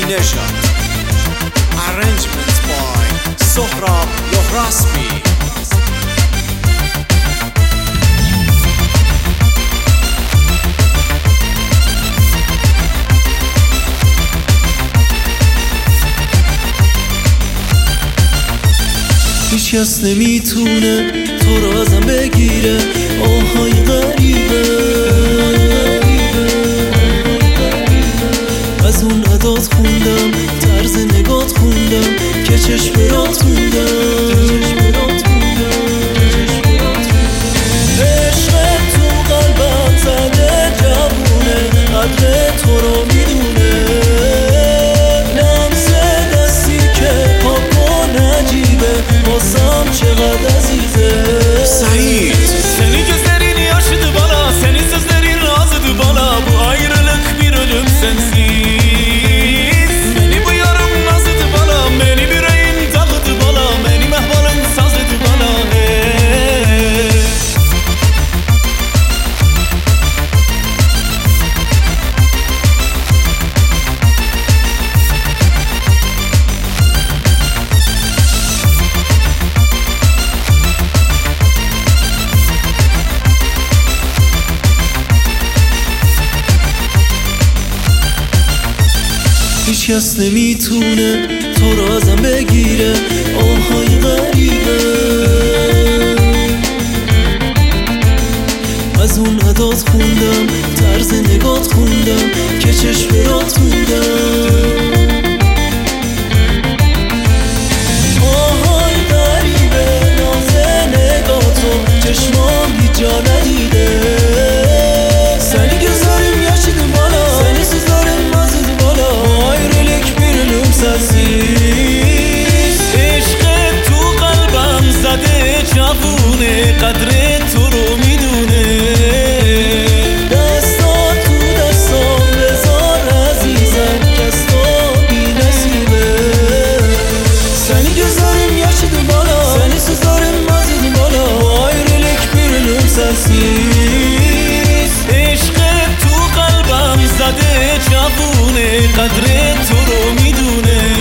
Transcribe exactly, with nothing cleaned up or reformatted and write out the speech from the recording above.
نژاد. Arrangement by سهراب لهراسبی. هیچ کس نمیتونه تو رو ازم بگیره. آهای غریبه از اون عدات خوندم، طرز نگات خوندم که چشم برات خوندم. عشق تو قلبم زده جوونه، قدر تو رو میدونه. لمس دستی که پاک و نجیبه بازم چقدر عزیزه. Sait Seni gözlerin yaşıdı bana, senin sözlerin razıdı bana. Bu ayrılık bir ölüm sensiz. Beni bu yarım nazıdı bana, beni yüreğin dağıdı bana. Benim ehvalin sazıdı bana. Hey. هیچ کس نمیتونه تو رو ازم بگیره. آهای غریبه از اون عدات خوندم، طرز نگات خوندم که چشم برات خوندم. آهای غریبه ناز نگاتو چشمام هیچ جا ندیده. Seni gözlerim yaşıdı bana, seni sözlerim azıdı bana. Ayrılık bir ölüm sensiz. عشق تو قلبم زده جوونه، قدر تو رو میدونه. دستات تو دستام بذار عزیزم که از تو بی نصیبه. Seni gözlerim yaşıdı bana, seni sözlerim azıdı bana. Ayrılık bir ölüm sensiz. عشق تو قلبم زده جوونه، قدر تو رو میدونه.